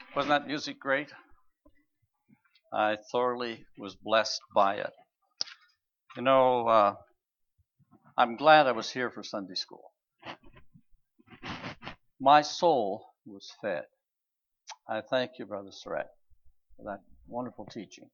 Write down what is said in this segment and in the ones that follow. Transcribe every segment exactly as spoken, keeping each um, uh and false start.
Wasn't that music great? I thoroughly was blessed by it. You know, uh, I'm glad I was here for Sunday school. My soul was fed. I thank you, Brother Surratt, for that wonderful teaching.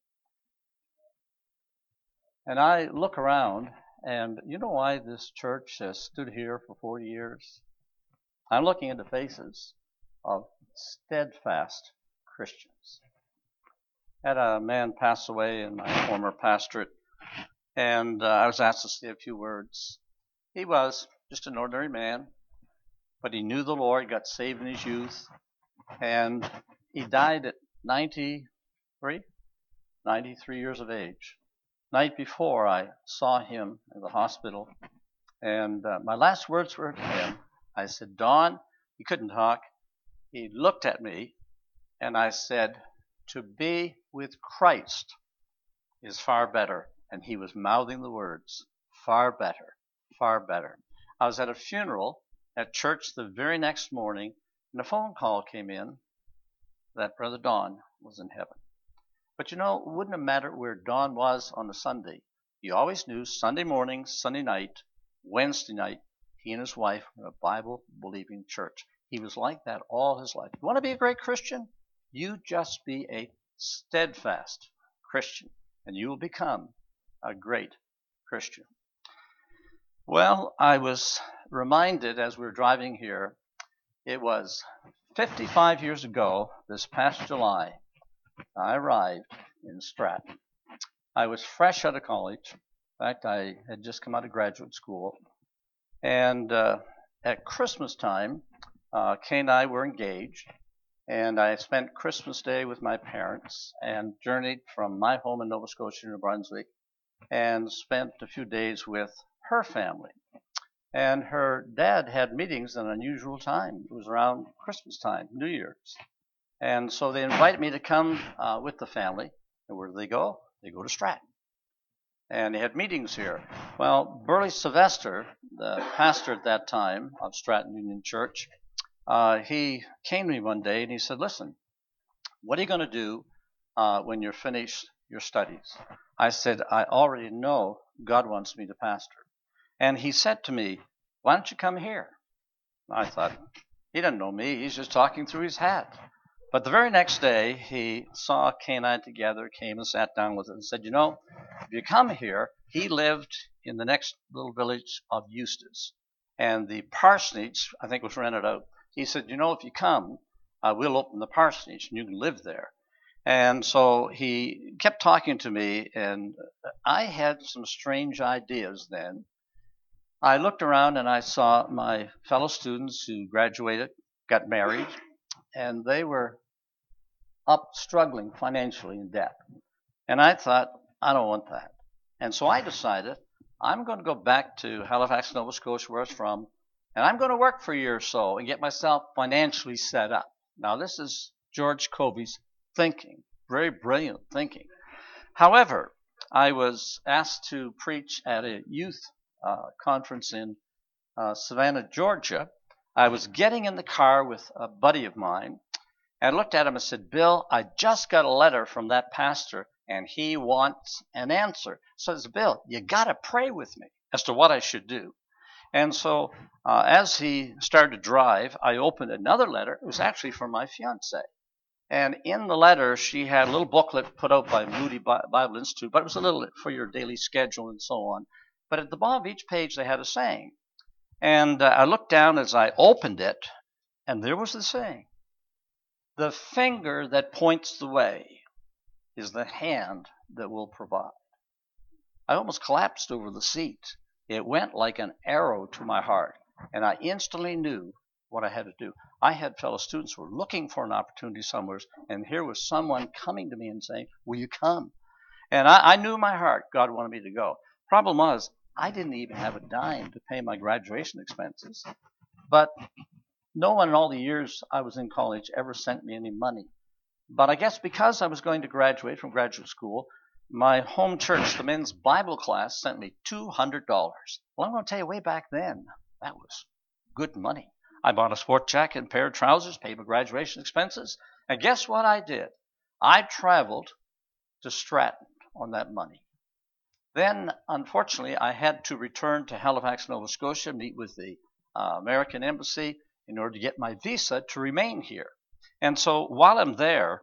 And I look around, and you know why this church has stood here for forty years? I'm looking into faces of steadfast Christians. I had a man pass away in my former pastorate, and uh, I was asked to say a few words. He was just an ordinary man, but he knew the Lord, got saved in his youth, and he died at ninety-three, ninety-three years of age. Night before, I saw him in the hospital, and uh, my last words were to him. I said, Don, he couldn't talk. He looked at me, and I said, to be with Christ is far better. And he was mouthing the words, far better, far better. I was at a funeral at church the very next morning, and a phone call came in that Brother Don was in heaven. But you know, it wouldn't have mattered where Don was on a Sunday. He always knew Sunday morning, Sunday night, Wednesday night, he and his wife were in a Bible-believing church. He was like that all his life. You want to be a great Christian? You just be a steadfast Christian, and you will become a great Christian. Well, I was reminded as we were driving here, it was fifty-five years ago, this past July, I arrived in Stratton. I was fresh out of college. In fact, I had just come out of graduate school. And uh, at Christmas time, uh, Kay and I were engaged. And I spent Christmas Day with my parents and journeyed from my home in Nova Scotia to New Brunswick and spent a few days with her family. And her dad had meetings at an unusual time. It was around Christmas time, New Year's. And so they invited me to come uh, with the family. And where do they go? They go to Stratton. And they had meetings here. Well, Burley Sylvester, the pastor at that time of Stratton Union Church, uh, he came to me one day and he said, listen, what are you going to do uh, when you're finished your studies? I said, I already know God wants me to pastor. And he said to me, why don't you come here? I thought, he doesn't know me. He's just talking through his hat. But the very next day, he saw Kay and I together, came and sat down with us and said, you know, if you come here, he lived in the next little village of Eustis. And the parsonage, I think, was rented out. He said, you know, if you come, uh, we'll open the parsonage and you can live there. And so he kept talking to me, and I had some strange ideas then. I looked around and I saw my fellow students who graduated, got married, and they were up struggling financially in debt. And I thought, I don't want that. And so I decided I'm going to go back to Halifax, Nova Scotia, where I was from, and I'm going to work for a year or so and get myself financially set up. Now, this is George Covey's thinking, very brilliant thinking. However, I was asked to preach at a youth uh, conference in uh, Savannah, Georgia. I was getting in the car with a buddy of mine, and I looked at him and said, Bill, I just got a letter from that pastor, and he wants an answer. So I said, Bill, you got to pray with me as to what I should do. And so uh, as he started to drive, I opened another letter. It was actually from my fiancée. And in the letter, she had a little booklet put out by Moody Bible Institute, but it was a little for your daily schedule and so on. But at the bottom of each page, they had a saying. And uh, I looked down as I opened it, and there was the saying. The finger that points the way is the hand that will provide. I almost collapsed over the seat. It went like an arrow to my heart, and I instantly knew what I had to do. I had fellow students who were looking for an opportunity somewhere, and here was someone coming to me and saying, will you come? And I, I knew in my heart God wanted me to go. Problem was, I didn't even have a dime to pay my graduation expenses. But no one in all the years I was in college ever sent me any money. But I guess because I was going to graduate from graduate school, my home church, the men's Bible class, sent me two hundred dollars. Well, I'm going to tell you, way back then, that was good money. I bought a sport jacket and a pair of trousers, paid my graduation expenses, And guess what I did? I traveled to Stratton on that money. Then, unfortunately, I had to return to Halifax, Nova Scotia, meet with the uh, American Embassy in order to get my visa to remain here. And so while I'm there,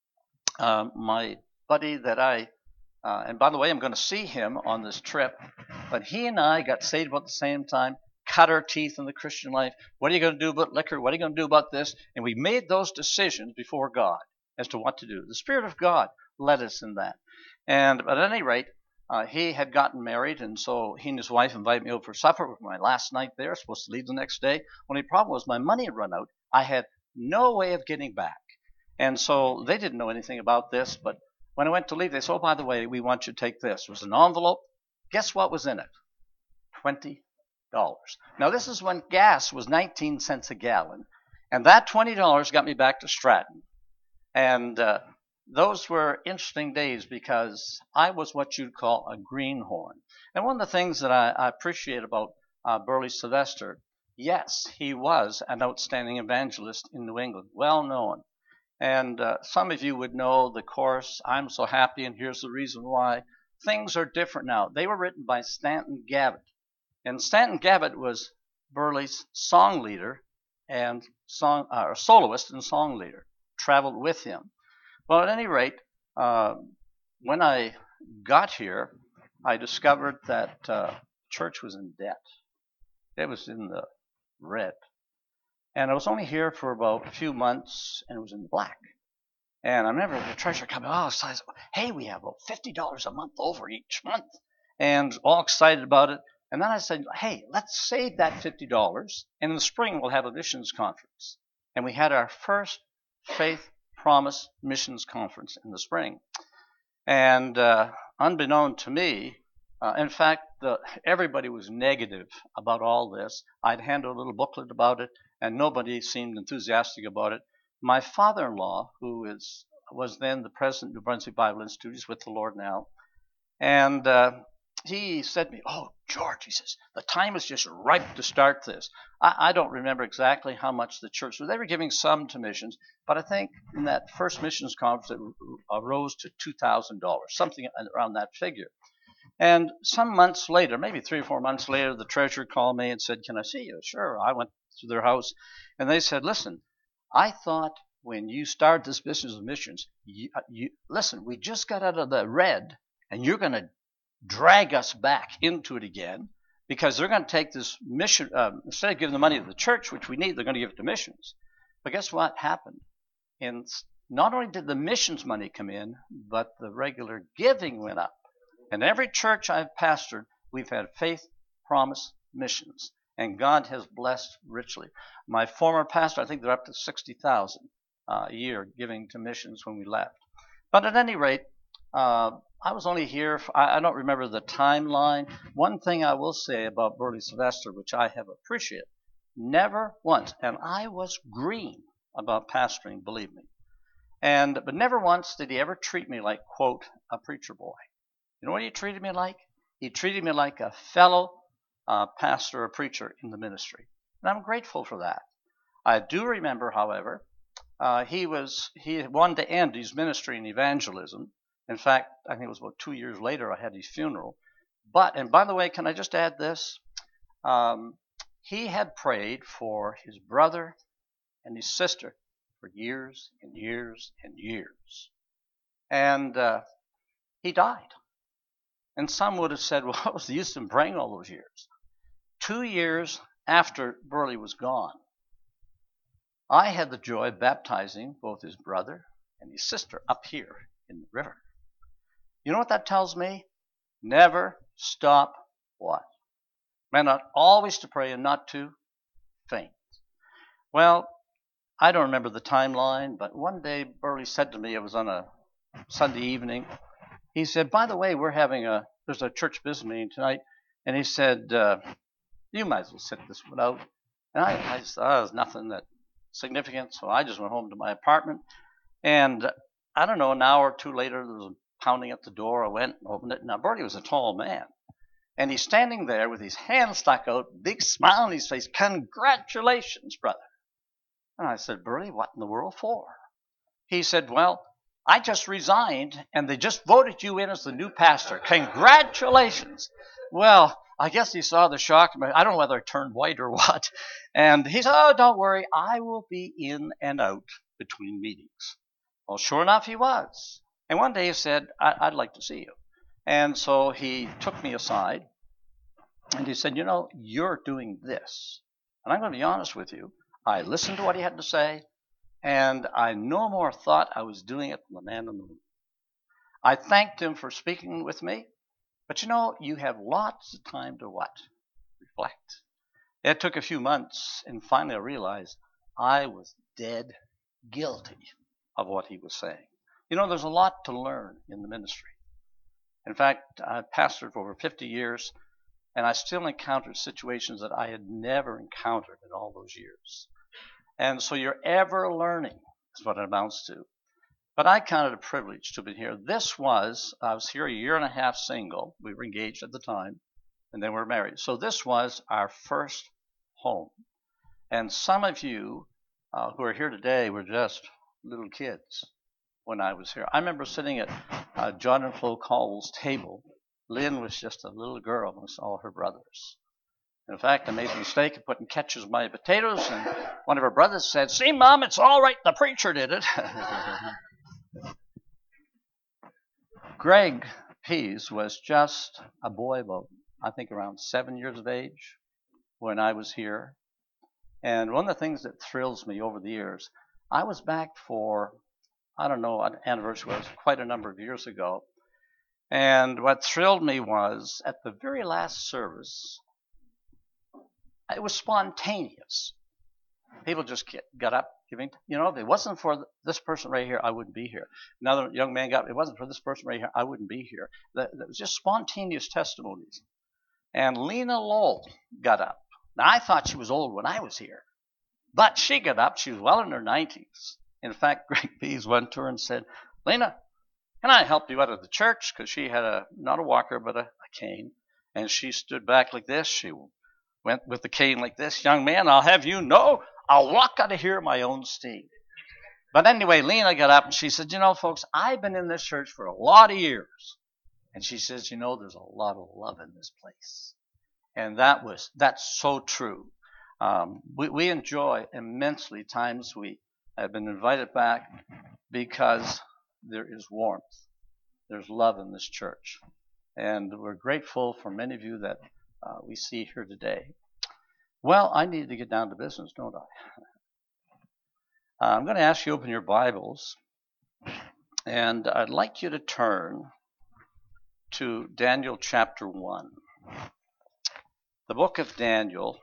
uh, my buddy that I, uh, and by the way, I'm going to see him on this trip, but he and I got saved about the same time, cut our teeth in the Christian life. What are you going to do about liquor? What are you going to do about this? And we made those decisions before God as to what to do. The Spirit of God led us in that. And at any rate, Uh, he had gotten married, and so he and his wife invited me over for supper. It was my last night there, supposed to leave the next day. Only problem was my money had run out. I had no way of getting back. And so they didn't know anything about this, but when I went to leave, they said, oh, by the way, we want you to take this. It was an envelope. Guess what was in it? twenty dollars. Now, this is when gas was nineteen cents a gallon, and that twenty dollars got me back to Stratton. And uh, those were interesting days because I was what you'd call a greenhorn. And one of the things that I, I appreciate about uh, Burley Sylvester, yes, he was an outstanding evangelist in New England, well known. And uh, some of you would know the chorus, I'm so happy and here's the reason why. Things are different now. They were written by Stanton Gavitt. And Stanton Gavitt was Burley's song leader and song, uh, soloist and song leader, traveled with him. Well, at any rate, uh, when I got here, I discovered that uh, church was in debt. It was in the red. And I was only here for about a few months, and it was in the black. And I remember the treasurer coming, oh, so I said, hey, we have about fifty dollars a month over each month. And all excited about it. And then I said, hey, let's save that fifty dollars, and in the spring we'll have a missions conference. And we had our first Faith Promise Missions Conference in the spring. And uh, unbeknown to me, uh, in fact, the, everybody was negative about all this. I'd handed a little booklet about it, and nobody seemed enthusiastic about it. My father-in-law, who is was then the president of New Brunswick Bible Institute, is with the Lord now, and uh, he said to me, oh, George, he says, the time is just ripe to start this. I, I don't remember exactly how much the church was. They were giving some to missions, but I think in that first missions conference it rose to two thousand dollars, something around that figure. And some months later, maybe three or four months later, the treasurer called me and said, can I see you? Sure. I went to their house, and they said, listen, I thought when you started this business of missions, you, you, listen, we just got out of the red, and you're going to drag us back into it again, because they're going to take this mission, uh, instead of giving the money to the church, which we need, they're going to give it to missions. But guess what happened? And not only did the missions money come in, but the regular giving went up. And every church I've pastored, we've had Faith Promise Missions, and God has blessed richly. My former pastor, I think they're up to sixty thousand dollars uh, a year giving to missions when we left. But at any rate, uh, I was only here, for, I, I don't remember the timeline. One thing I will say about Burley Sylvester, which I have appreciated, never once, and I was green about pastoring, believe me, and but never once did he ever treat me like, quote, a preacher boy. You know what he treated me like? He treated me like a fellow uh, pastor or preacher in the ministry. And I'm grateful for that. I do remember, however, uh, he was he wanted to end his ministry in evangelism. In fact, I think it was about two years later I had his funeral. But, and by the way, can I just add this? Um, he had prayed for his brother and his sister for years and years and years. And uh, he died. And some would have said, well, what was the use of praying all those years? Two years after Burley was gone, I had the joy of baptizing both his brother and his sister up here in the river. You know what that tells me? Never stop what? Man, not always to pray and not to faint. Well, I don't remember the timeline, but one day Burley said to me, it was on a Sunday evening, he said, by the way, we're having a, there's a church business meeting tonight, and he said, uh, you might as well sit this one out. And I, I just thought, oh, there's nothing that significant, so I just went home to my apartment, and I don't know, an hour or two later, there was a pounding at the door. I went and opened it. Now, Burley was a tall man, and he's standing there with his hand stuck out, big smile on his face. Congratulations, brother. And I said, Burley, what in the world for? He said, well, I just resigned, and they just voted you in as the new pastor. Congratulations. Well, I guess he saw the shock. I don't know whether I turned white or what. And he said, oh, don't worry. I will be in and out between meetings. Well, sure enough, he was. And one day he said, I- I'd like to see you. And so he took me aside, and he said, you know, you're doing this. And I'm going to be honest with you. I listened to what he had to say, and I no more thought I was doing it than the man in the moon. I thanked him for speaking with me, but you know, you have lots of time to what? Reflect. It took a few months, and finally I realized I was dead guilty of what he was saying. You know, there's a lot to learn in the ministry. In fact, I've pastored for over fifty years, and I still encounter situations that I had never encountered in all those years. And so you're ever learning is what it amounts to. But I counted a privilege to be here. This was, I was here a year and a half single. We were engaged at the time, and then we were married. So this was our first home. And some of you uh, who are here today were just little kids when I was here. I remember sitting at uh, John and Flo Caldwell's table. Lynn was just a little girl amongst all her brothers. In fact, I made the mistake of putting catches in my potatoes, and one of her brothers said, see, Mom, it's all right, the preacher did it. Greg Pease was just a boy about, I think, around seven years of age when I was here. And one of the things that thrills me over the years, I was back for, I don't know, an anniversary was quite a number of years ago. And what thrilled me was at the very last service, it was spontaneous. People just get, got up, giving, you know, if it wasn't for this person right here, I wouldn't be here. Another young man got up, it wasn't for this person right here, I wouldn't be here. That, that was just spontaneous testimonies. And Lena Lowell got up. Now, I thought she was old when I was here, but she got up. She was well in her nineties. In fact, Greg Pease went to her and said, Lena, can I help you out of the church? Because she had a, not a walker, but a, a cane. And she stood back like this. She went with the cane like this. Young man, I'll have you know, I'll walk out of here my own steam. But anyway, Lena got up and she said, you know, folks, I've been in this church for a lot of years. And she says, you know, there's a lot of love in this place. And that was, that's so true. Um, we, we enjoy immensely times we have been invited back because there is warmth. There's love in this church. And we're grateful for many of you that uh, we see here today. Well, I need to get down to business, don't I? uh, I'm going to ask you to open your Bibles. And I'd like you to turn to Daniel chapter one. The book of Daniel.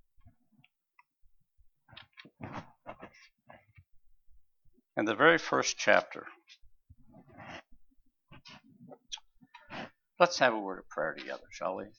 And the very first chapter. Let's have a word of prayer together, shall we?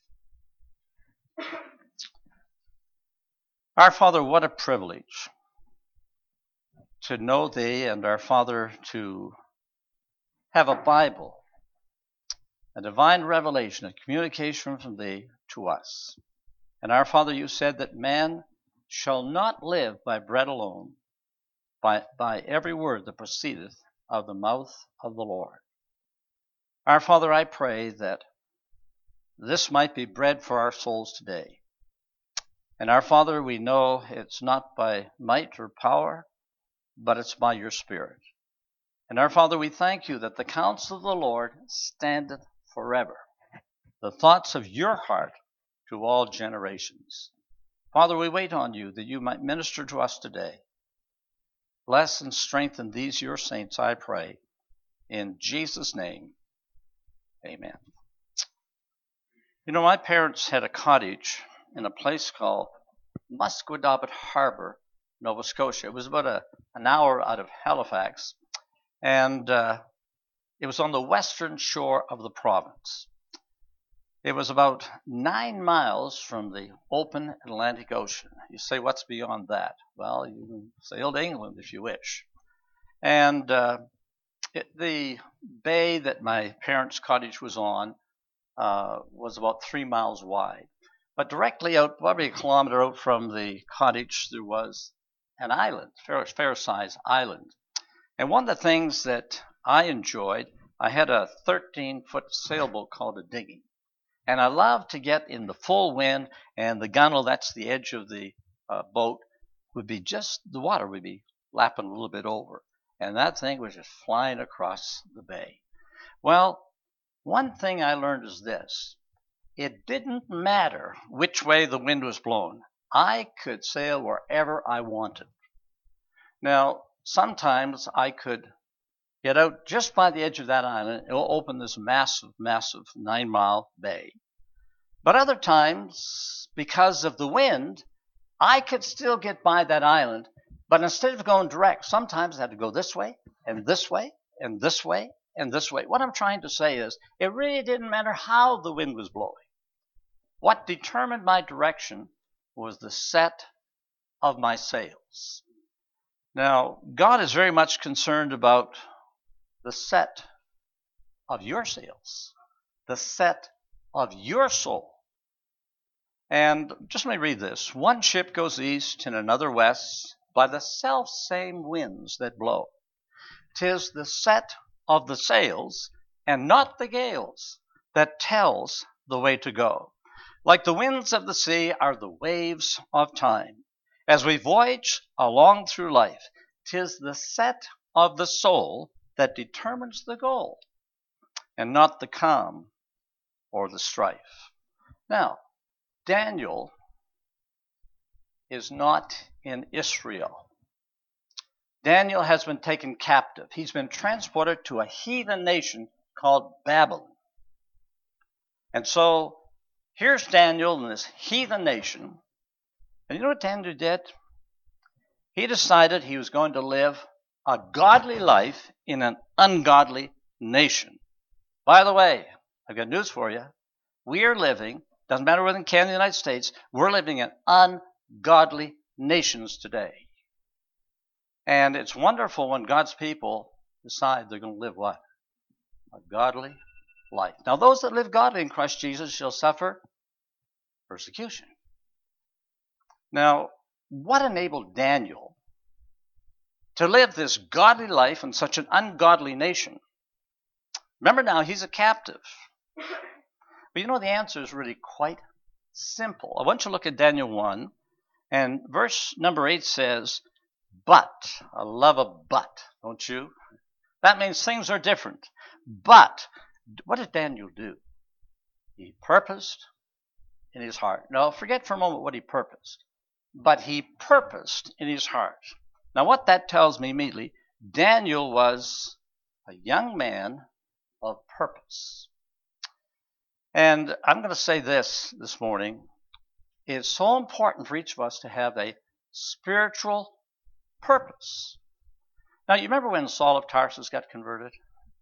Our Father, what a privilege to know Thee, and our Father, to have a Bible, a divine revelation, a communication from Thee to us. And our Father, You said that man shall not live by bread alone, by, by every word that proceedeth of the mouth of the Lord. Our Father, I pray that this might be bread for our souls today. And our Father, we know it's not by might or power, but it's by Your Spirit. And our Father, we thank You that the counsel of the Lord standeth forever, the thoughts of Your heart to all generations. Father, we wait on You that You might minister to us today. Bless and strengthen these Your saints, I pray. In Jesus' name, amen. You know, my parents had a cottage in a place called Musquodoboit Harbor, Nova Scotia. It was about a, an hour out of Halifax, and uh, it was on the western shore of the province. It was about nine miles from the open Atlantic Ocean. You say, what's beyond that? Well, you can sail to England if you wish. And uh, it, the bay that my parents' cottage was on uh, was about three miles wide. But directly out, probably a kilometer out from the cottage, there was an island, fair, fair-sized island. And one of the things that I enjoyed, I had a thirteen-foot sailboat called a dinghy. And I loved to get in the full wind, and the gunwale, that's the edge of the uh, boat, would be just, the water would be lapping a little bit over. And that thing was just flying across the bay. Well, one thing I learned is this. It didn't matter which way the wind was blowing. I could sail wherever I wanted. Now, sometimes I could get out just by the edge of that island. It will open this massive, massive nine-mile bay. But other times, because of the wind, I could still get by that island. But instead of going direct, sometimes I had to go this way, and this way, and this way, and this way. What I'm trying to say is, it really didn't matter how the wind was blowing. What determined my direction was the set of my sails. Now, God is very much concerned about the set of your sails, the set of your soul. And just let me read this. One ship goes east and another west by the self-same winds that blow. 'Tis the set of the sails and not the gales that tells the way to go. Like the winds of the sea are the waves of time. As we voyage along through life, 'tis the set of the soul that determines the goal, and not the calm or the strife. Now, Daniel is not in Israel. Daniel has been taken captive. He's been transported to a heathen nation called Babylon. And so, here's Daniel in this heathen nation. And you know what Daniel did? He decided he was going to live a godly life in an ungodly nation. By the way, I've got news for you. We are living, doesn't matter whether in Canada or the United States, we're living in ungodly nations today. And it's wonderful when God's people decide they're going to live what? A godly life. Now, those that live godly in Christ Jesus shall suffer persecution. Now, what enabled Daniel to live this godly life in such an ungodly nation? Remember now, he's a captive. But you know, the answer is really quite simple. I want you to look at Daniel one, and verse number eight says, but. I love a but, don't you? That means things are different. But, what did Daniel do? He purposed in his heart. No, forget for a moment what he purposed. But he purposed in his heart. Now, what that tells me immediately, Daniel was a young man of purpose. And I'm going to say this this morning. It's so important for each of us to have a spiritual purpose. Now, you remember when Saul of Tarsus got converted?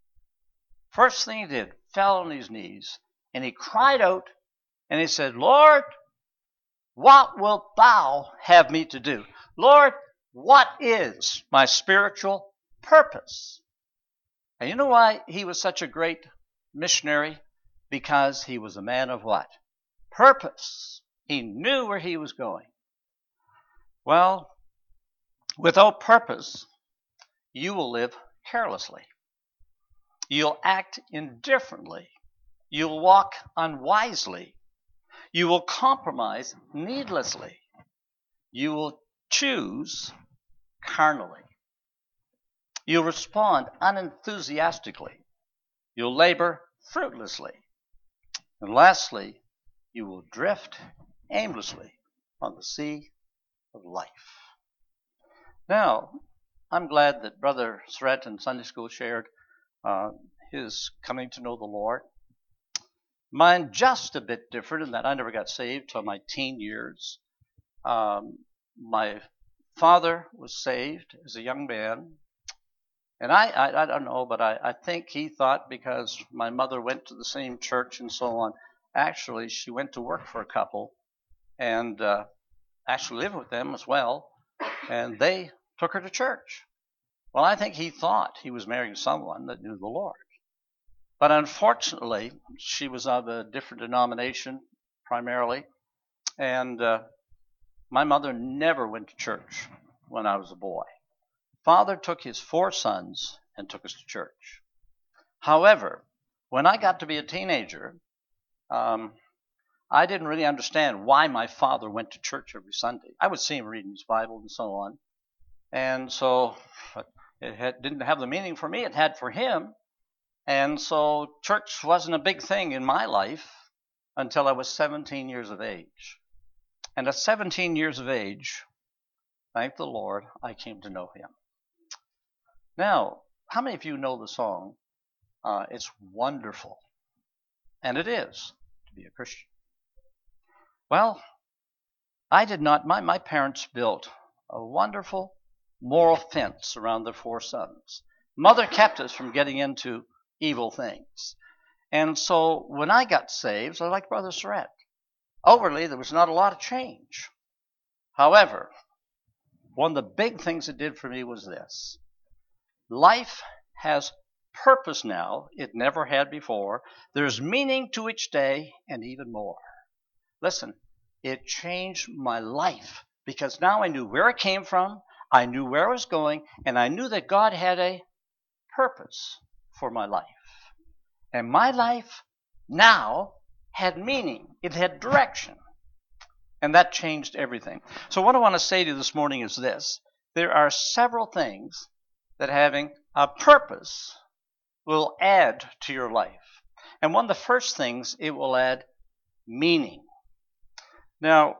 First thing he did, fell on his knees, and he cried out, and he said, Lord, what wilt thou have me to do? Lord, what is my spiritual purpose? And you know why he was such a great missionary? Because he was a man of what? Purpose. He knew where he was going. Well, without purpose, you will live carelessly. You'll act indifferently. You'll walk unwisely. You will compromise needlessly. You will choose carnally. You'll respond unenthusiastically. You'll labor fruitlessly. And lastly, you will drift aimlessly on the sea of life. Now, I'm glad that Brother Surratt in Sunday school shared uh, his coming to know the Lord. Mine just a bit different in that I never got saved till my teen years. Um, my father was saved as a young man. And I, I, I don't know, but I, I think he thought because my mother went to the same church and so on, actually she went to work for a couple and uh, actually lived with them as well. And they took her to church. Well, I think he thought he was marrying someone that knew the Lord. But unfortunately, she was of a different denomination primarily. And uh, my mother never went to church when I was a boy. Father took his four sons and took us to church. However, when I got to be a teenager, um, I didn't really understand why my father went to church every Sunday. I would see him reading his Bible and so on. And so it had, didn't have the meaning for me it had for him. And so church wasn't a big thing in my life until I was seventeen years of age. And at seventeen years of age, thank the Lord, I came to know him. Now, how many of you know the song, uh, It's Wonderful? And it is to be a Christian. Well, I did not. My, my parents built a wonderful moral fence around their four sons. Mother kept us from getting into evil things. And so when I got saved, I was like Brother Surratt. Outwardly, there was not a lot of change. However, one of the big things it did for me was this. Life has purpose now it never had before. There's meaning to each day and even more. Listen, it changed my life because now I knew where it came from, I knew where I was going, and I knew that God had a purpose for my life. And my life now had meaning. It had direction. And that changed everything. So what I want to say to you this morning is this. There are several things that having a purpose will add to your life. And one of the first things, it will add meaning. Now,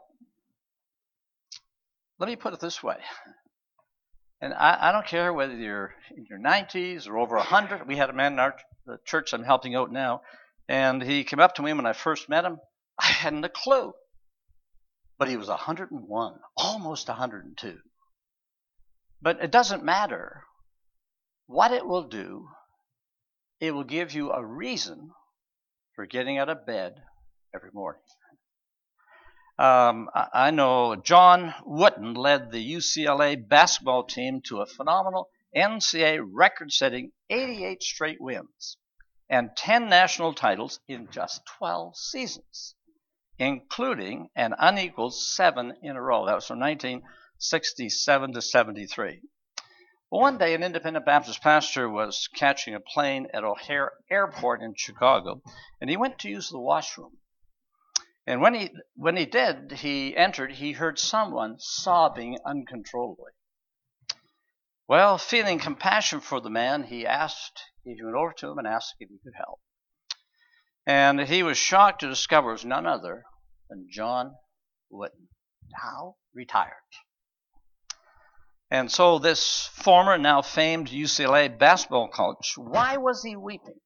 let me put it this way. And I, I don't care whether you're in your nineties or over one hundred. We had a man in our the church I'm helping out now, and he came up to me when I first met him. I hadn't a clue. But he was one hundred and one, almost one hundred and two. But it doesn't matter what it will do. It will give you a reason for getting out of bed every morning. Um, I know John Wooden led the U C L A basketball team to a phenomenal N C A A record-setting eighty-eight straight wins and ten national titles in just twelve seasons, including an unequaled seven in a row. That was from nineteen sixty-seven to seventy-three. Well, one day, an independent Baptist pastor was catching a plane at O'Hare Airport in Chicago, and he went to use the washroom. And when he when he did, he entered, he heard someone sobbing uncontrollably. Well, feeling compassion for the man, he asked, he went over to him and asked if he could help. And he was shocked to discover it was none other than John Wooden, now retired. And so this former, now famed U C L A basketball coach, why was he weeping?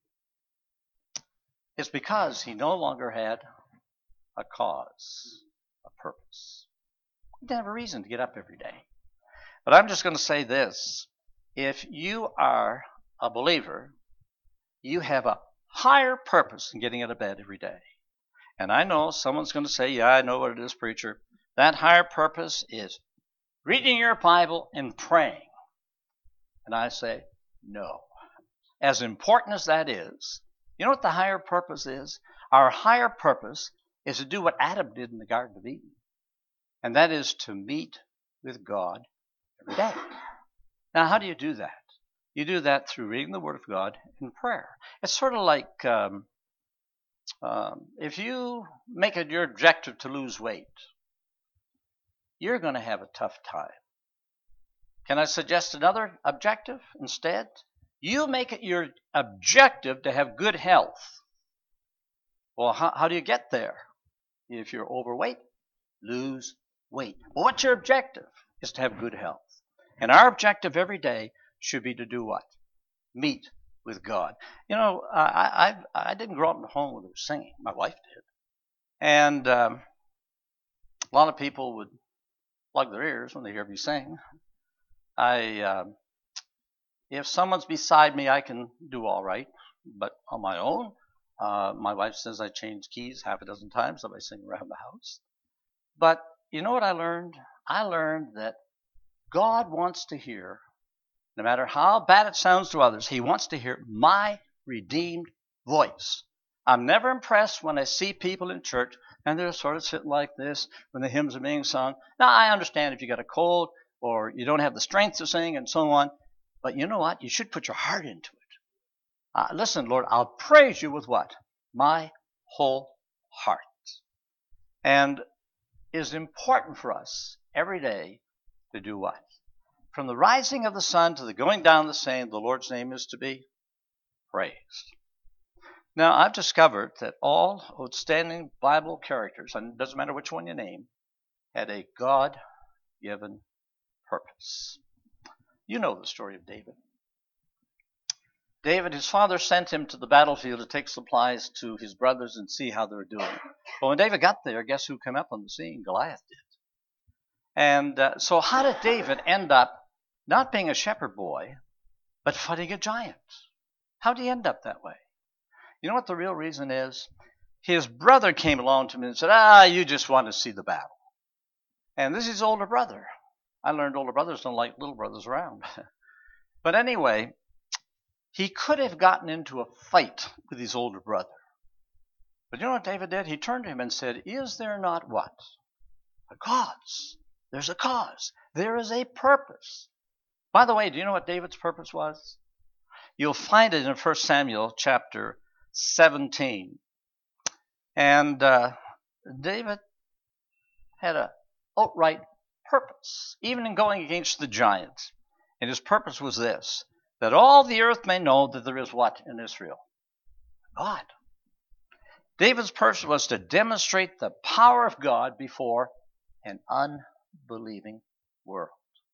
It's because he no longer had a cause, a purpose. He didn't have a reason to get up every day. But I'm just going to say this. If you are a believer, you have a higher purpose in getting out of bed every day. And I know someone's going to say, yeah, I know what it is, preacher. That higher purpose is reading your Bible and praying. And I say, no. As important as that is, you know what the higher purpose is? Our higher purpose is to do what Adam did in the Garden of Eden. And that is to meet with God every day. Now, how do you do that? You do that through reading the Word of God and prayer. It's sort of like um, um, if you make it your objective to lose weight, you're going to have a tough time. Can I suggest another objective instead? You make it your objective to have good health. Well, how, how do you get there? If you're overweight, lose weight. Well, what's your objective? Is to have good health. And our objective every day should be to do what? Meet with God. You know, I I, I didn't grow up in a home where there was singing. My wife did. And um, a lot of people would plug their ears when they hear me sing. I, uh, if someone's beside me, I can do all right. But on my own, Uh, my wife says I change keys half a dozen times if I sing around the house. But you know what I learned? I learned that God wants to hear, no matter how bad it sounds to others, he wants to hear my redeemed voice. I'm never impressed when I see people in church and they're sort of sitting like this when the hymns are being sung. Now, I understand if you got a cold, or you don't have the strength to sing, and so on. But you know what? You should put your heart into it. Uh, listen, Lord, I'll praise you with what? My whole heart. And it is important for us every day to do what? From the rising of the sun to the going down of the same, the Lord's name is to be praised. Now, I've discovered that all outstanding Bible characters, and it doesn't matter which one you name, had a God-given purpose. You know the story of David. David, his father sent him to the battlefield to take supplies to his brothers and see how they were doing. But when David got there, guess who came up on the scene? Goliath did. And uh, so how did David end up not being a shepherd boy, but fighting a giant? How did he end up that way? You know what the real reason is? His brother came along to him and said, ah, you just want to see the battle. And this is his older brother. I learned older brothers don't like little brothers around. But anyway, he could have gotten into a fight with his older brother. But you know what David did? He turned to him and said, is there not what? A cause. There's a cause. There is a purpose. By the way, do you know what David's purpose was? You'll find it in First Samuel chapter seventeen. And uh, David had an outright purpose, even in going against the giants. And his purpose was this, that all the earth may know that there is what in Israel? God. David's purpose was to demonstrate the power of God before an unbelieving world.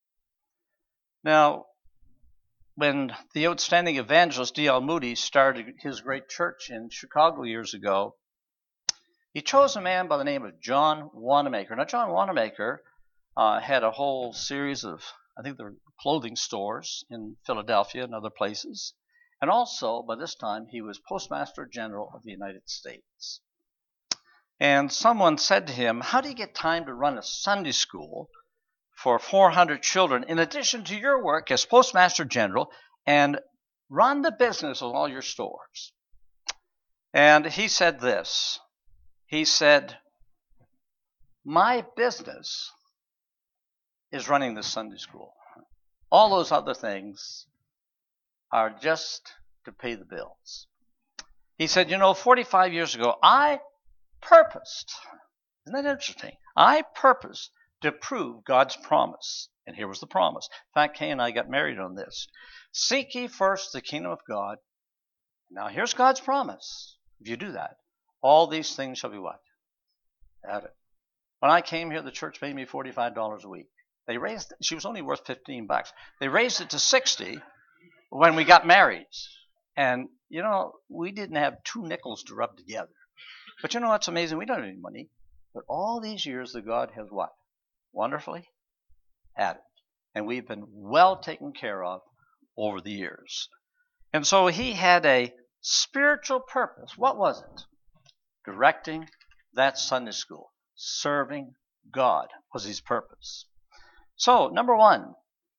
Now, when the outstanding evangelist D L Moody started his great church in Chicago years ago, he chose a man by the name of John Wanamaker. Now, John Wanamaker uh, had a whole series of, I think there were clothing stores in Philadelphia and other places. And also, by this time, he was Postmaster General of the United States. And someone said to him, how do you get time to run a Sunday school for four hundred children, in addition to your work as Postmaster General, and run the business of all your stores? And he said this. He said, my business is running the Sunday school. All those other things are just to pay the bills. He said, you know, forty-five years ago, I purposed, isn't that interesting? I purposed to prove God's promise. And here was the promise. In fact, Kay and I got married on this. Seek ye first the kingdom of God. Now here's God's promise. If you do that, all these things shall be what? Added. When I came here, the church paid me forty-five dollars a week. They raised, she was only worth fifteen bucks. They raised it to sixty when we got married. And, you know, we didn't have two nickels to rub together. But you know what's amazing? We don't have any money. But all these years, the God has what? Wonderfully added. And we've been well taken care of over the years. And so he had a spiritual purpose. What was it? Directing that Sunday school. Serving God was his purpose. So, number one,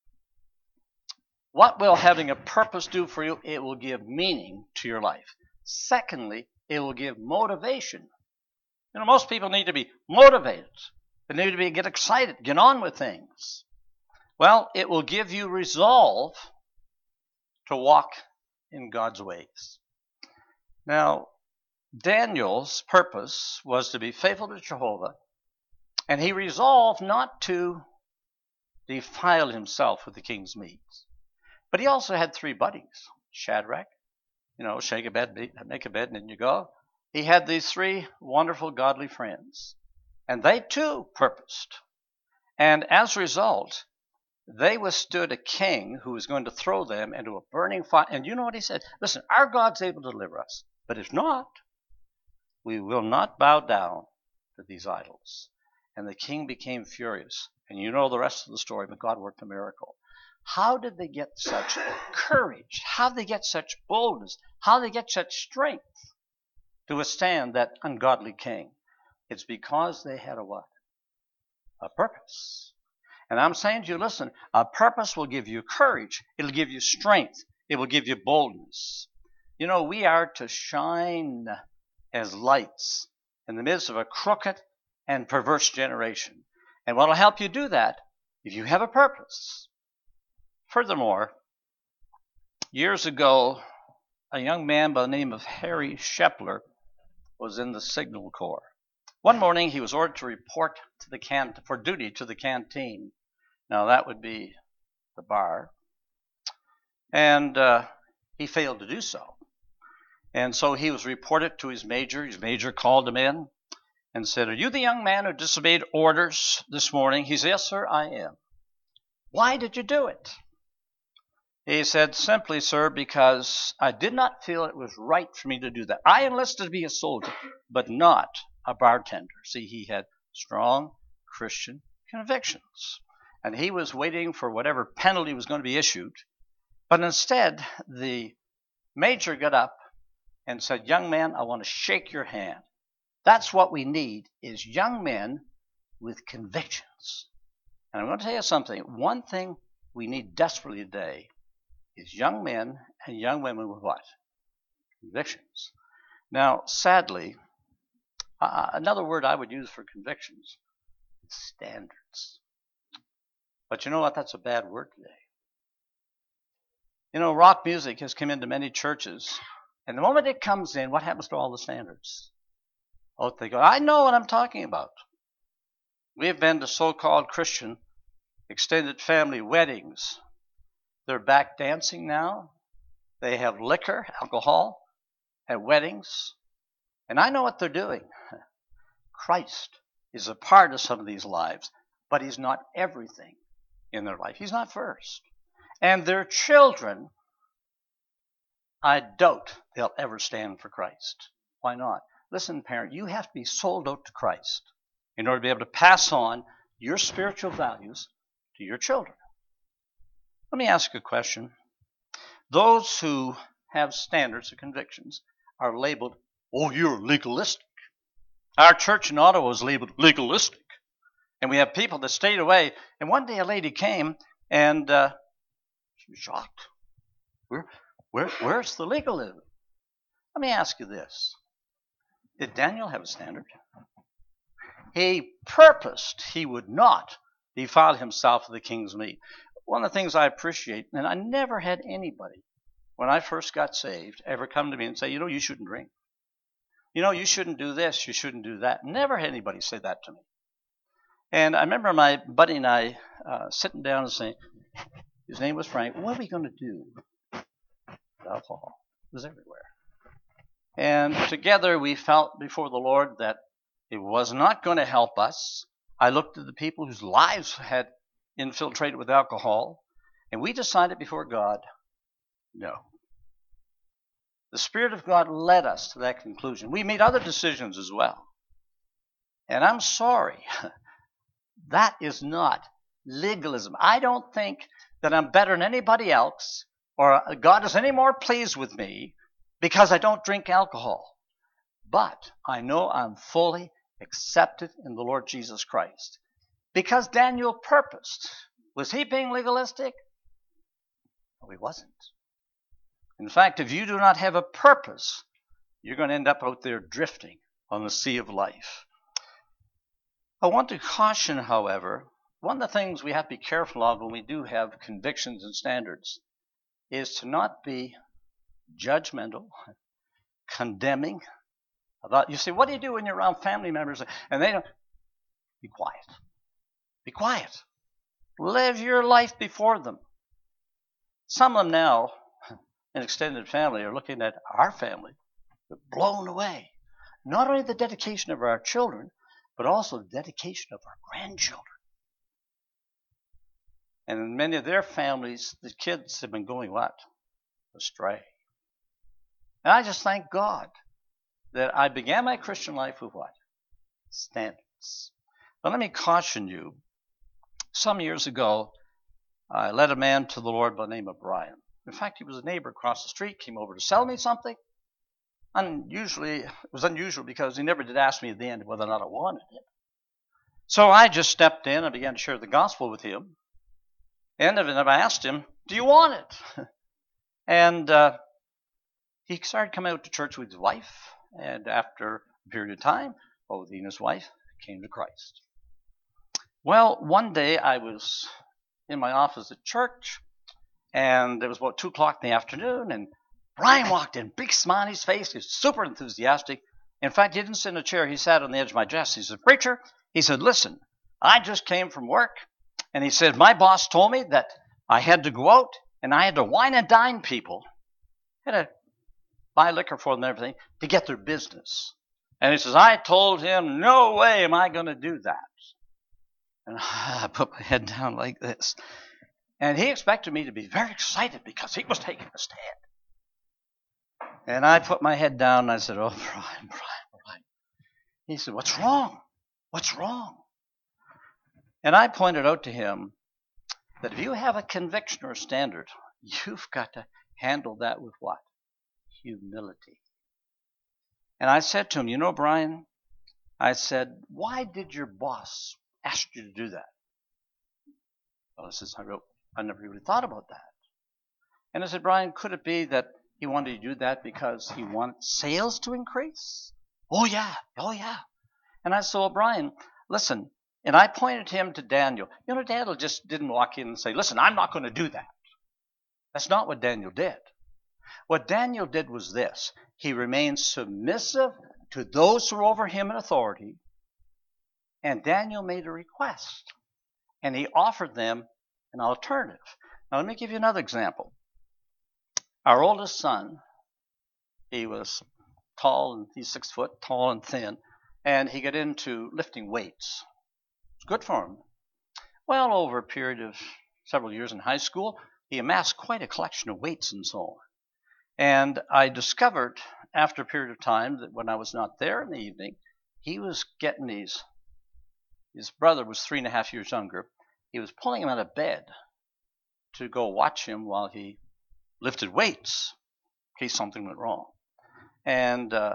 what will having a purpose do for you? It will give meaning to your life. Secondly, it will give motivation. You know, most people need to be motivated. They need to be get excited, get on with things. Well, it will give you resolve to walk in God's ways. Now, Daniel's purpose was to be faithful to Jehovah, and he resolved not to defile himself with the king's meat. But he also had three buddies, Shadrach, you know, shake a bed, make a bed, and then you go. He had these three wonderful godly friends, and they too purposed. And as a result, they withstood a king who was going to throw them into a burning fire. And you know what he said? Listen, our God's able to deliver us, but if not, we will not bow down to these idols. And the king became furious. And you know the rest of the story, but God worked a miracle. How did they get such courage? How did they get such boldness? How did they get such strength to withstand that ungodly king? It's because they had a what? A purpose. And I'm saying to you, listen, a purpose will give you courage. It'll give you strength. It will give you boldness. You know, we are to shine as lights in the midst of a crooked and perverse generation. And what will help you do that if you have a purpose. Furthermore, years ago, a young man by the name of Harry Shepler was in the Signal Corps. One morning, he was ordered to report to the can for duty to the canteen. Now, that would be the bar. And uh, he failed to do so. And so he was reported to his major. His major called him in and said, "Are you the young man who disobeyed orders this morning?" He said, "Yes, sir, I am." "Why did you do it?" He said, "Simply, sir, because I did not feel it was right for me to do that. I enlisted to be a soldier, but not a bartender." See, he had strong Christian convictions, and he was waiting for whatever penalty was going to be issued. But instead, the major got up and said, "Young man, I want to shake your hand. That's what we need, is young men with convictions." And I'm going to tell you something. One thing we need desperately today is young men and young women with what? Convictions. Now, sadly, uh, another word I would use for convictions is standards. But you know what? That's a bad word today. You know, rock music has come into many churches, and the moment it comes in, what happens to all the standards? Oh, they go, "I know what I'm talking about." We've been to so-called Christian extended family weddings. They're back dancing now. They have liquor, alcohol, at weddings. And I know what they're doing. Christ is a part of some of these lives, but he's not everything in their life. He's not first. And their children, I doubt they'll ever stand for Christ. Why not? Listen, parent, you have to be sold out to Christ in order to be able to pass on your spiritual values to your children. Let me ask you a question. Those who have standards or convictions are labeled, "Oh, you're legalistic." Our church in Ottawa was labeled legalistic. And we have people that stayed away. And one day a lady came and uh, she was shocked. Where, where, where's the legalism? Let me ask you this. Did Daniel have a standard? He purposed he would not defile himself with the king's meat. One of the things I appreciate, and I never had anybody, when I first got saved, ever come to me and say, "You know, you shouldn't drink. You know, you shouldn't do this, you shouldn't do that." Never had anybody say that to me. And I remember my buddy and I uh, sitting down and saying, his name was Frank, "What are we going to do with alcohol?" It was everywhere. And together we felt before the Lord that it was not going to help us. I looked at the people whose lives had infiltrated with alcohol, and we decided before God, no. The Spirit of God led us to that conclusion. We made other decisions as well. And I'm sorry, that is not legalism. I don't think that I'm better than anybody else, or God is any more pleased with me because I don't drink alcohol. But I know I'm fully accepted in the Lord Jesus Christ. Because Daniel purposed. Was he being legalistic? No, he wasn't. In fact, if you do not have a purpose, you're going to end up out there drifting on the sea of life. I want to caution, however, one of the things we have to be careful of when we do have convictions and standards is to not be judgmental, condemning. About, you say, "What do you do when you're around family members?" And they don't. Be quiet. Be quiet. Live your life before them. Some of them now, in extended family, are looking at our family. They're blown away. Not only the dedication of our children, but also the dedication of our grandchildren. And in many of their families, the kids have been going what? Astray. And I just thank God that I began my Christian life with what? Standards. But let me caution you. Some years ago, I led a man to the Lord by the name of Brian. In fact, he was a neighbor across the street, came over to sell me something. Unusually, it was unusual because he never did ask me at the end whether or not I wanted it. So I just stepped in and began to share the gospel with him. And I asked him, "Do you want it?" And uh, he started coming out to church with his wife. And after a period of time, both he and his wife came to Christ. Well, one day I was in my office at church, and it was about two o'clock in the afternoon, and Brian walked in, big smile on his face. He was super enthusiastic. In fact, he didn't sit in a chair. He sat on the edge of my desk. He said, "Preacher," he said, "listen, I just came from work." And he said, "My boss told me that I had to go out and I had to wine and dine people. I had to buy liquor for them and everything to get their business." And he says, "I told him, no way am I going to do that." And I put my head down like this. And he expected me to be very excited because he was taking a stand. And I put my head down and I said, "Oh, Brian, Brian, Brian." He said, "What's wrong? What's wrong?" And I pointed out to him that if you have a conviction or a standard, you've got to handle that with what? Humility. And I said to him, "You know, Brian," I said, "why did your boss ask you to do that?" Well, I says, I wrote, I never really thought about that. And I said, "Brian, could it be that he wanted to do that because he wanted sales to increase?" "Oh, yeah. Oh, yeah." And I said, "Well, Brian, listen." And I pointed him to Daniel. You know, Daniel just didn't walk in and say, "Listen, I'm not going to do that." That's not what Daniel did. What Daniel did was this. He remained submissive to those who were over him in authority. And Daniel made a request. And he offered them an alternative. Now, let me give you another example. Our oldest son, he was tall, and he's six foot, tall and thin, and he got into lifting weights. It's good for him. Well, over a period of several years in high school, he amassed quite a collection of weights and so on. And I discovered after a period of time that when I was not there in the evening, he was getting these. His brother was three and a half years younger. He was pulling him out of bed to go watch him while he lifted weights in case something went wrong. And uh,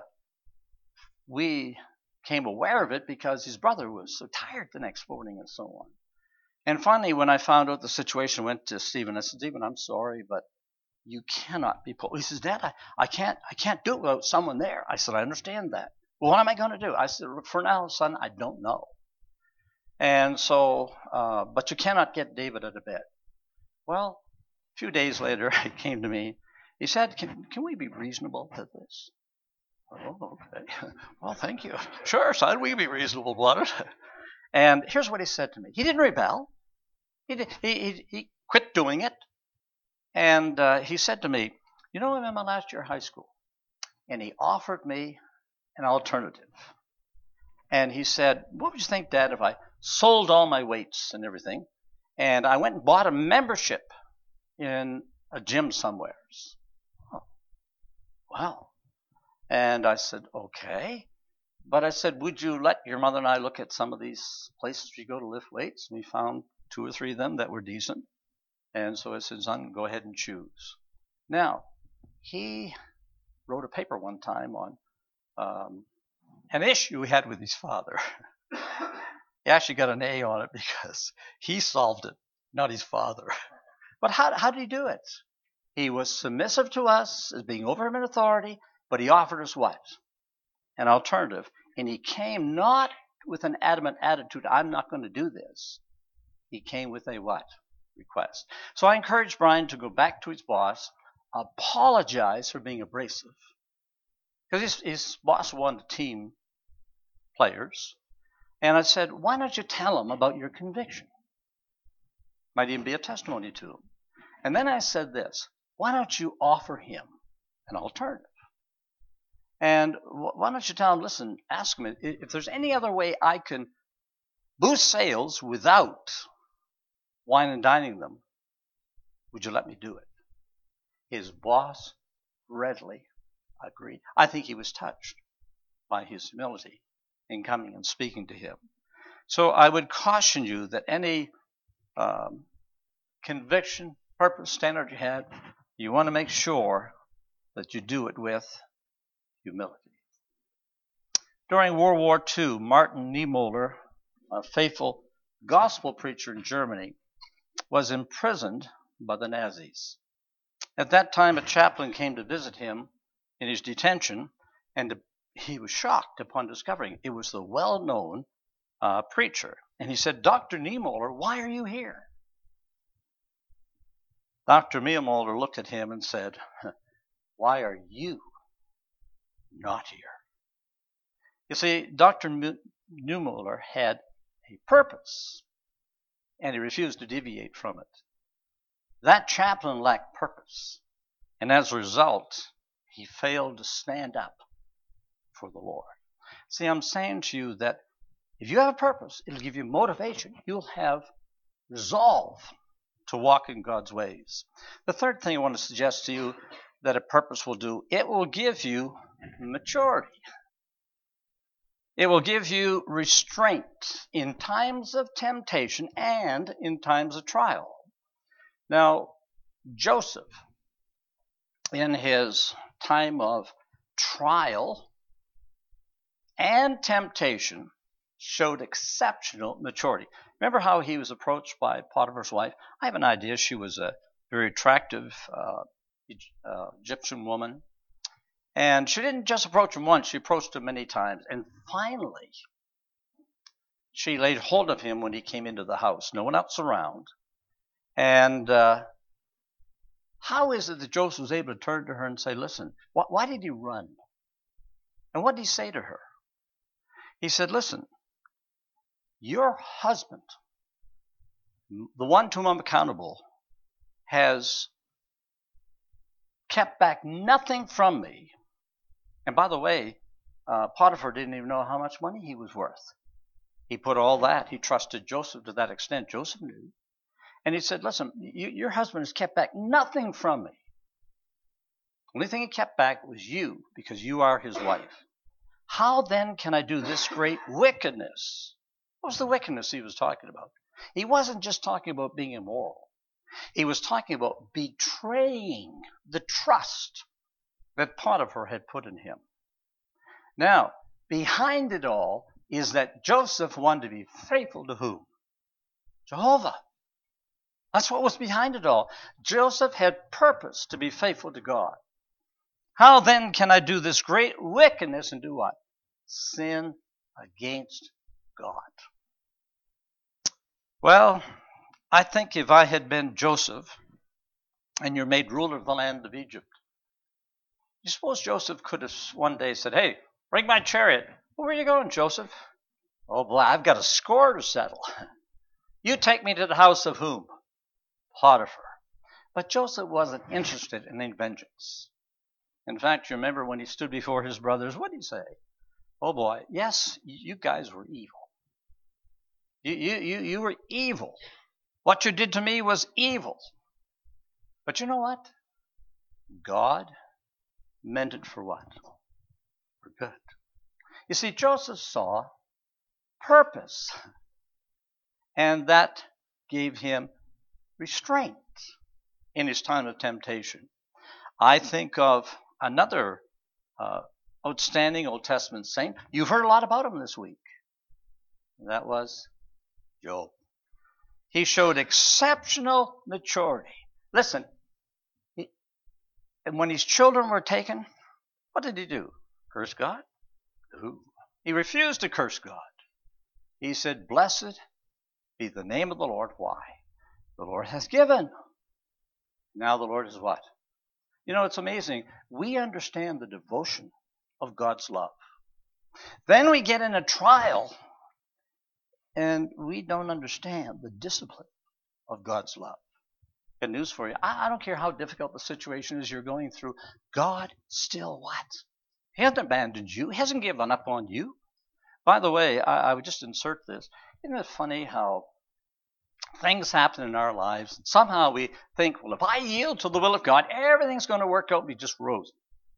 we became aware of it because his brother was so tired the next morning and so on. And finally, when I found out the situation, I went to Stephen. I said, "Stephen, I'm sorry, but you cannot be pulled." He says, "Dad, I, I can't I can't do it without someone there." I said, "I understand that. Well, what am I going to do?" I said, "For now, son, I don't know." And so, uh, but you cannot get David out of bed. Well, a few days later, he came to me. He said, can, can we be reasonable to this?" "Oh, okay. Well, thank you." "Sure, son, we can be reasonable about it." And here's what he said to me. He didn't rebel. He, did, he, he, he quit doing it. And uh, he said to me, "You know, I'm in my last year of high school." And he offered me an alternative. And he said, "What would you think, Dad, if I sold all my weights and everything, and I went and bought a membership in a gym somewhere?" "Oh, well." And I said, "Okay." But I said, "Would you let your mother and I look at some of these places we go to lift weights?" And we found two or three of them that were decent. And so I said, "Son, go ahead and choose." Now, he wrote a paper one time on um, an issue he had with his father. He actually got an A on it because he solved it, not his father. But how, how did he do it? He was submissive to us as being over him in authority, but he offered us what? An alternative. And he came not with an adamant attitude, "I'm not going to do this." He came with a what? Request. So I encouraged Brian to go back to his boss, apologize for being abrasive. Because his, his boss wanted team players. And I said, "Why don't you tell him about your conviction? Might even be a testimony to him." And then I said this, "Why don't you offer him an alternative? And why don't you tell him, listen, ask him if there's any other way I can boost sales without wine and dining them, would you let me do it?" His boss readily agreed. I think he was touched by his humility in coming and speaking to him. So I would caution you that any um, conviction, purpose, standard you had, you want to make sure that you do it with humility. During World War Two, Martin Niemöller, a faithful gospel preacher in Germany, was imprisoned by the Nazis. At that time, a chaplain came to visit him in his detention, and he was shocked upon discovering it was the well-known uh, preacher And he said, Doctor Niemöller, why are you here? Doctor Niemöller looked at him and said, why are you not here? You see, Doctor Niemöller had a purpose, and he refused to deviate from it. That chaplain lacked purpose, and as a result, he failed to stand up for the Lord. See, I'm saying to you that if you have a purpose, it'll give you motivation. You'll have resolve to walk in God's ways. The third thing I want to suggest to you that a purpose will do, it will give you maturity. It will give you restraint in times of temptation and in times of trial. Now, Joseph, in his time of trial and temptation, showed exceptional maturity. Remember how he was approached by Potiphar's wife? I have an idea she was a very attractive uh, uh, Egyptian woman. And she didn't just approach him once, she approached him many times. And finally, she laid hold of him when he came into the house. No one else around. And uh, how is it that Joseph was able to turn to her and say, listen, wh- why did he run? And what did he say to her? He said, listen, your husband, the one to whom I'm accountable, has kept back nothing from me. And by the way, uh, Potiphar didn't even know how much money he was worth. He put all that, he trusted Joseph to that extent. Joseph knew. And he said, listen, you, your husband has kept back nothing from me. The only thing he kept back was you, because you are his wife. How then can I do this great wickedness? What was the wickedness he was talking about? He wasn't just talking about being immoral. He was talking about betraying the trust that Potiphar had put in him. Now, behind it all is that Joseph wanted to be faithful to whom? Jehovah. That's what was behind it all. Joseph had purpose to be faithful to God. How then can I do this great wickedness and do what? Sin against God. Well, I think if I had been Joseph and you're made ruler of the land of Egypt, you suppose Joseph could have one day said, hey, bring my chariot. Where are you going, Joseph? Oh boy, I've got a score to settle. You take me to the house of whom? Potiphar. But Joseph wasn't interested in any vengeance. In fact, you remember when he stood before his brothers, what did he say? Oh boy, yes, you guys were evil. You, you, you, you were evil. What you did to me was evil. But you know what? God meant it for what? For good. You see, Joseph saw purpose, and that gave him restraint in his time of temptation. I think of another uh, outstanding Old Testament saint. You've heard a lot about him this week. And that was Job. He showed exceptional maturity. Listen, he, and when his children were taken, what did he do? Curse God? No. He refused to curse God. He said, blessed be the name of the Lord. Why? The Lord has given. Now the Lord is what? You know, it's amazing. We understand the devotion of God's love. Then we get in a trial, and we don't understand the discipline of God's love. Good news for you. I, I don't care how difficult the situation is you're going through. God still what? He hasn't abandoned you. He hasn't given up on you. By the way, I, I would just insert this. Isn't it funny how things happen in our lives, and somehow we think, well, if I yield to the will of God, everything's going to work out and be just rosy.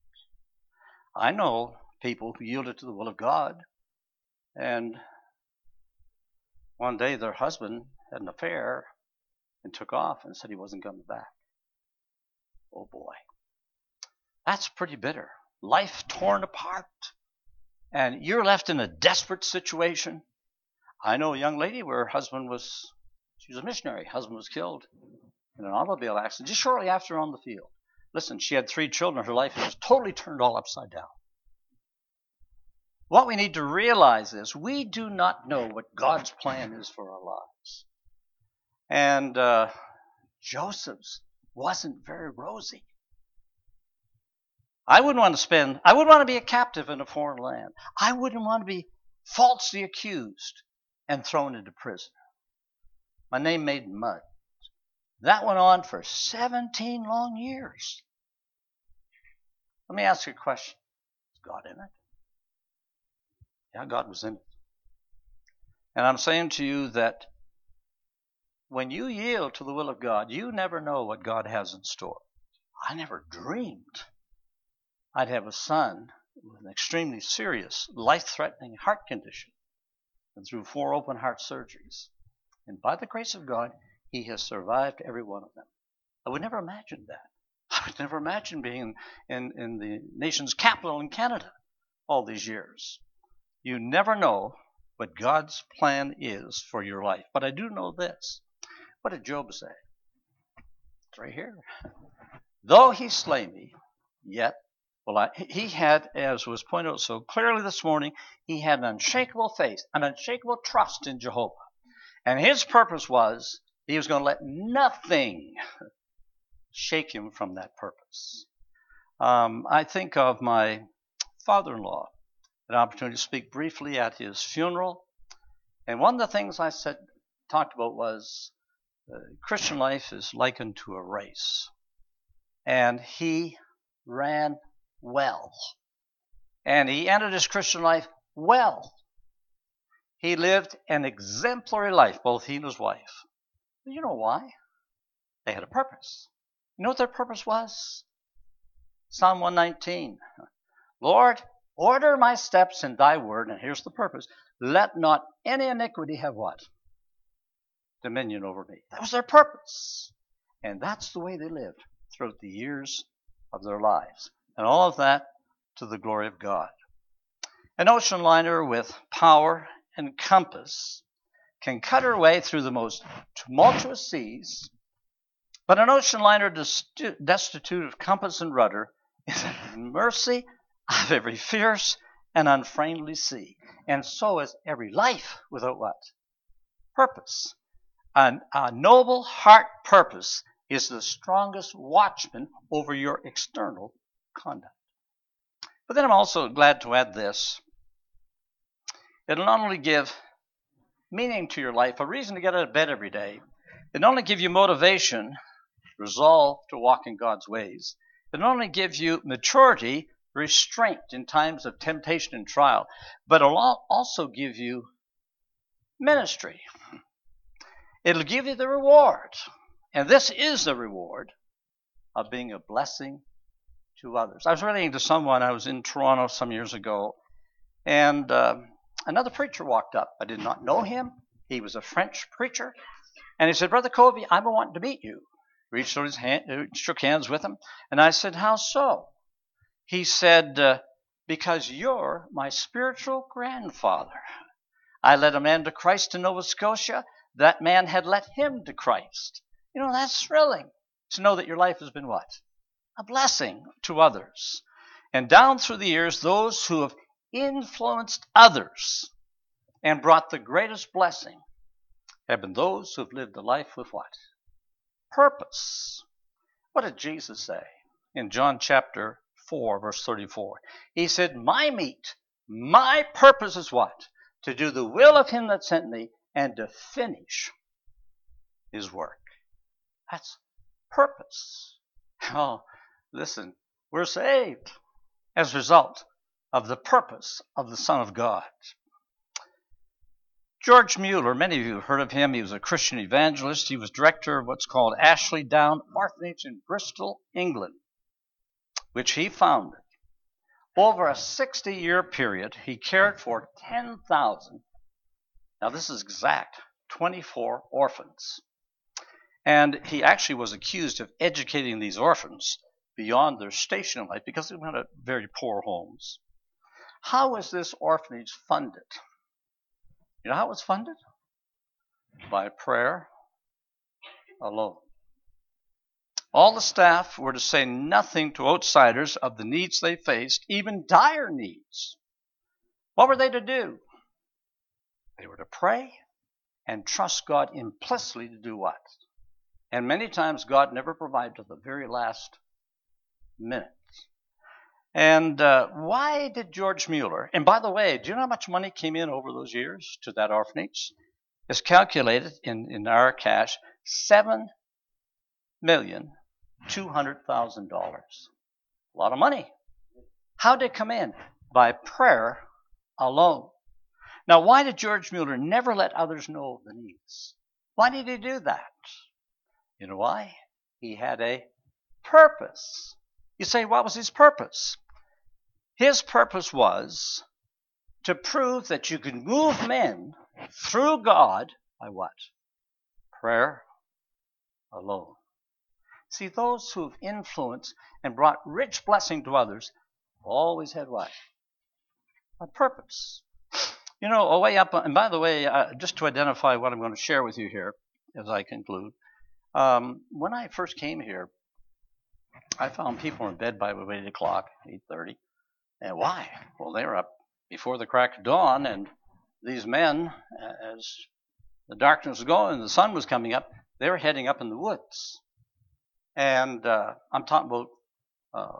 I know people who yielded to the will of God, and one day their husband had an affair and took off and said he wasn't coming back. Oh boy. That's pretty bitter. Life torn apart. And you're left in a desperate situation. I know a young lady where her husband was, she was a missionary. Husband was killed in an automobile accident just shortly after on the field. Listen, she had three children. Her life was totally turned all upside down. What we need to realize is we do not know what God's plan is for our lives. And uh, Joseph's wasn't very rosy. I wouldn't want to spend, I wouldn't want to be a captive in a foreign land. I wouldn't want to be falsely accused and thrown into prison. My name made in mud. That went on for seventeen long years. Let me ask you a question. Is God in it? Yeah, God was in it. And I'm saying to you that when you yield to the will of God, you never know what God has in store. I never dreamed I'd have a son with an extremely serious, life-threatening heart condition and through four open heart surgeries. And by the grace of God, he has survived every one of them. I would never imagine that. I would never imagine being in, in the nation's capital in Canada all these years. You never know what God's plan is for your life. But I do know this. What did Job say? It's right here. Though he slay me, yet will I. He had, as was pointed out so clearly this morning, he had an unshakable faith, an unshakable trust in Jehovah. And his purpose was he was going to let nothing shake him from that purpose. Um, I think of my father-in-law, an opportunity to speak briefly at his funeral. And one of the things I said, talked about was uh, Christian life is likened to a race. And he ran well. And he ended his Christian life well. He lived an exemplary life, both he and his wife. But you know why? They had a purpose. You know what their purpose was? Psalm one nineteen. Lord, order my steps in thy word, and here's the purpose. Let not any iniquity have what? Dominion over me. That was their purpose. And that's the way they lived throughout the years of their lives. And all of that to the glory of God. An ocean liner with power and compass can cut her way through the most tumultuous seas, but an ocean liner destitute of compass and rudder is at the mercy of every fierce and unfriendly sea. And so is every life without what? Purpose. An, a noble heart purpose is the strongest watchman over your external conduct. But then I'm also glad to add this. It'll not only give meaning to your life, a reason to get out of bed every day. It'll not only give you motivation, resolve to walk in God's ways. It'll not only give you maturity, restraint in times of temptation and trial, but it'll also give you ministry. It'll give you the reward. And this is the reward of being a blessing to others. I was relating to someone, I was in Toronto some years ago, and uh, another preacher walked up. I did not know him. He was a French preacher. And he said, Brother Covey, I've been wanting to meet you. Reached out his hand, shook hands with him. And I said, how so? He said, uh, because you're my spiritual grandfather. I led a man to Christ in Nova Scotia. That man had led him to Christ. You know, that's thrilling to know that your life has been what? A blessing to others. And down through the years, those who have influenced others and brought the greatest blessing have been those who have lived a life with what? Purpose. What did Jesus say in John chapter four, verse thirty-four? He said, my meat, my purpose is what? To do the will of him that sent me and to finish his work. That's purpose. Oh, listen, we're saved as a result of the purpose of the Son of God. George Mueller, many of you have heard of him. He was a Christian evangelist. He was director of what's called Ashley Down Orphanage in Bristol, England, which he founded. Over a sixty-year period, he cared for ten thousand, now this is exact, twenty-four orphans. And he actually was accused of educating these orphans beyond their station in life because they went to very poor homes. How was this orphanage funded? You know how it was funded? By prayer alone. All the staff were to say nothing to outsiders of the needs they faced, even dire needs. What were they to do? They were to pray and trust God implicitly to do what? And many times God never provided to the very last minute. And uh, why did George Mueller, and by the way, do you know how much money came in over those years to that orphanage? It's calculated in, in our cash, seven million two hundred thousand dollars. A lot of money. How did it come in? By prayer alone. Now, why did George Mueller never let others know of the needs? Why did he do that? You know why? He had a purpose. You say, what was his purpose? His purpose was to prove that you can move men through God by what? Prayer alone. See, those who've influenced and brought rich blessing to others always had what? A purpose. You know, away up, and by the way, uh, just to identify what I'm going to share with you here as I conclude, um, when I first came here, I found people in bed by about eight o'clock, eight thirty. And why? Well, they were up before the crack of dawn, and these men, as the darkness was going and the sun was coming up, they were heading up in the woods. And uh, I'm talking about uh,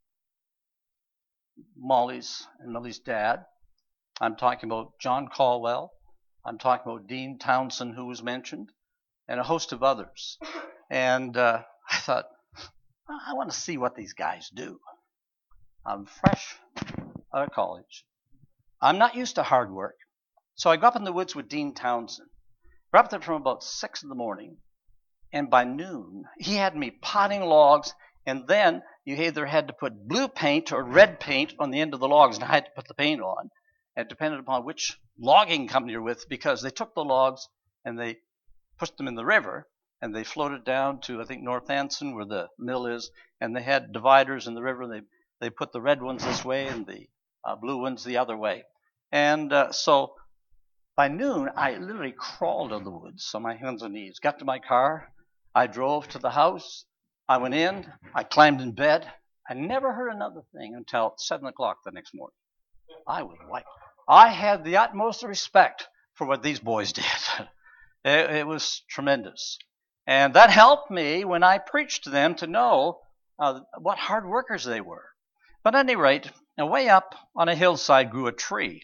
Molly's and Millie's dad. I'm talking about John Caldwell. I'm talking about Dean Townsend, who was mentioned, and a host of others. And uh, I thought, I want to see what these guys do. I'm fresh out of college. I'm not used to hard work. So I go up in the woods with Dean Townsend. We're up there from about six in the morning. And by noon, he had me potting logs. And then you either had to put blue paint or red paint on the end of the logs. And I had to put the paint on. It depended upon which logging company you're with, because they took the logs and they pushed them in the river. And they floated down to, I think, North Anson, where the mill is. And they had dividers in the river. They They put the red ones this way and the uh, blue ones the other way. And uh, so by noon, I literally crawled in the woods on my hands and knees. Got to my car. I drove to the house. I went in. I climbed in bed. I never heard another thing until seven o'clock the next morning. I was white. I had the utmost respect for what these boys did. it, it was tremendous. And that helped me when I preached to them to know uh, what hard workers they were. But at any rate, way up on a hillside grew a tree.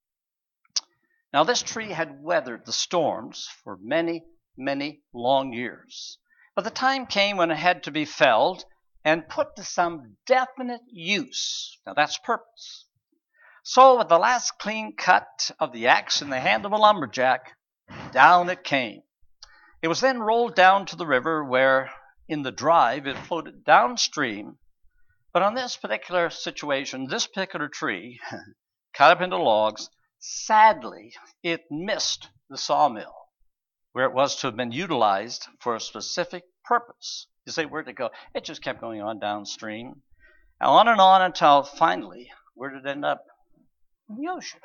Now this tree had weathered the storms for many, many long years. But the time came when it had to be felled and put to some definite use. Now that's purpose. So with the last clean cut of the axe in the hand of a lumberjack, down it came. It was then rolled down to the river where, in the drive, it floated downstream. But on this particular situation, this particular tree, cut up into logs, sadly, it missed the sawmill, where it was to have been utilized for a specific purpose. You say, where'd it go? It just kept going on downstream, on and on until finally, where did it end up? In the ocean.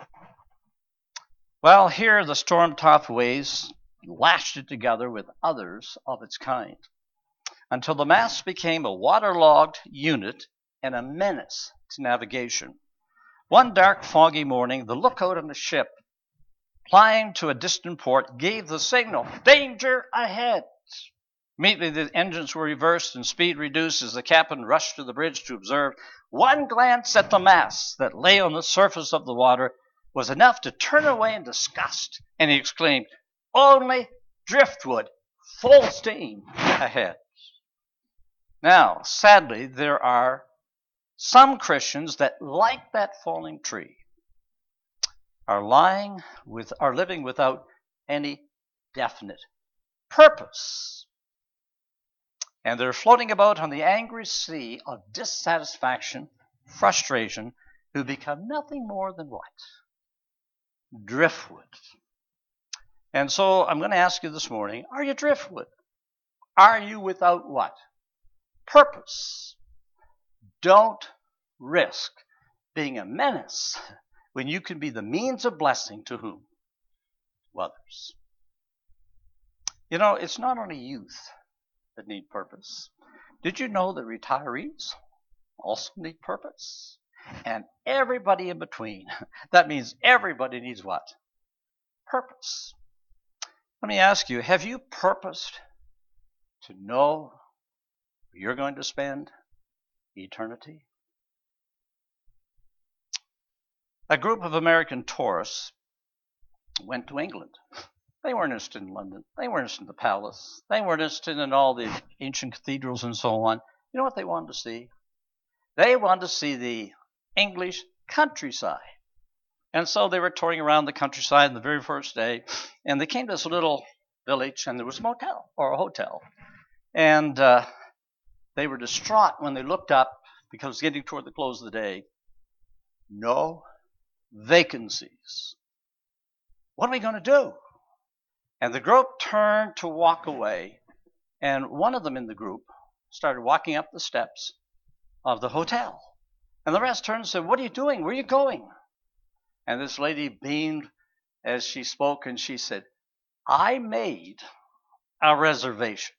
Well, here the storm-tossed waves lashed it together with others of its kind, until the mass became a waterlogged unit and a menace to navigation. One dark, foggy morning, the lookout on the ship, plying to a distant port, gave the signal, danger ahead. Immediately the engines were reversed and speed reduced as the captain rushed to the bridge to observe. One glance at the mass that lay on the surface of the water was enough to turn away in disgust, and he exclaimed, only driftwood, full steam ahead. Now, sadly, there are some Christians that, like that falling tree, are lying with, are living without any definite purpose. And they're floating about on the angry sea of dissatisfaction, frustration, who become nothing more than what? Driftwood. And so I'm going to ask you this morning, are you driftwood? Are you without what? Purpose. Don't risk being a menace when you can be the means of blessing to whom? Others. You know, it's not only youth that need purpose. Did you know that retirees also need purpose? and everybody in between. That means everybody needs what? Purpose. Let me ask you, have you purposed to know where you're going to spend eternity? A group of American tourists went to England. They weren't interested in London. They weren't interested in the palace. They weren't interested in all the ancient cathedrals and so on. You know what they wanted to see? They wanted to see the English countryside. And so they were touring around the countryside on the very first day, and they came to this little village, and there was a motel or a hotel. And uh, they were distraught when they looked up because it was getting toward the close of the day. No vacancies. What are we going to do? And the group turned to walk away, and one of them in the group started walking up the steps of the hotel. And the rest turned and said, "What are you doing? Where are you going?" And this lady beamed as she spoke, and she said, "I made a reservation."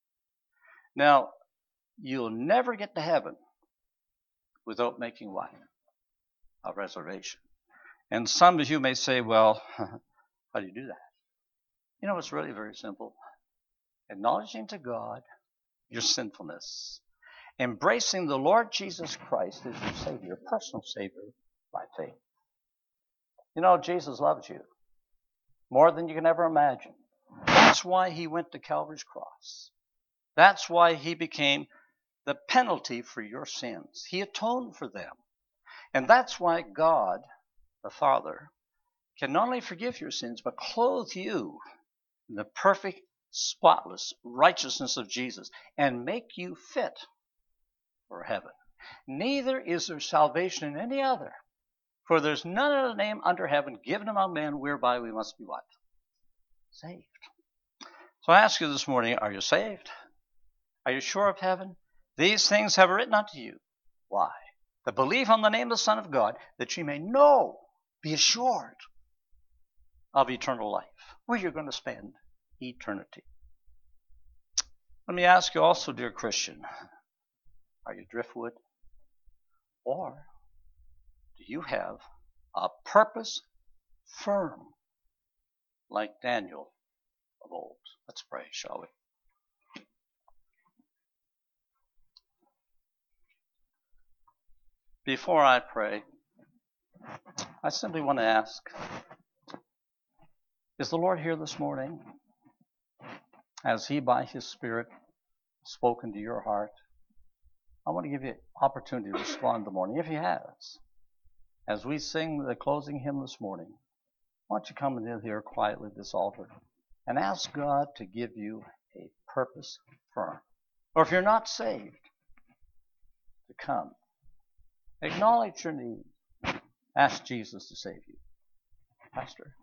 Now, you'll never get to heaven without making what? A reservation. And some of you may say, "Well, how do you do that?" You know, it's really very simple. Acknowledging to God your sinfulness. Embracing the Lord Jesus Christ as your Savior, your personal Savior, by faith. You know, Jesus loves you more than you can ever imagine. That's why he went to Calvary's cross. That's why he became the penalty for your sins. He atoned for them. And that's why God, the Father, can not only forgive your sins, but clothe you in the perfect, spotless righteousness of Jesus and make you fit for heaven. Neither is there salvation in any other, for there's none other name under heaven given among men whereby we must be what? Saved. So I ask you this morning, are you saved? Are you sure of heaven? These things have I written unto you. Why? The belief on the name of the Son of God, that you may know, be assured of eternal life, where you're going to spend eternity. Let me ask you also, dear Christian, are you driftwood? Or do you have a purpose firm like Daniel of old? Let's pray, shall we? Before I pray, I simply want to ask, is the Lord here this morning? Has he, by his Spirit, spoken to your heart? I want to give you an opportunity to respond in the morning, if he has. As we sing the closing hymn this morning, why don't you come in here quietly at this altar and ask God to give you a purpose firm. Or if you're not saved, to come. Acknowledge your need. Ask Jesus to save you. Pastor.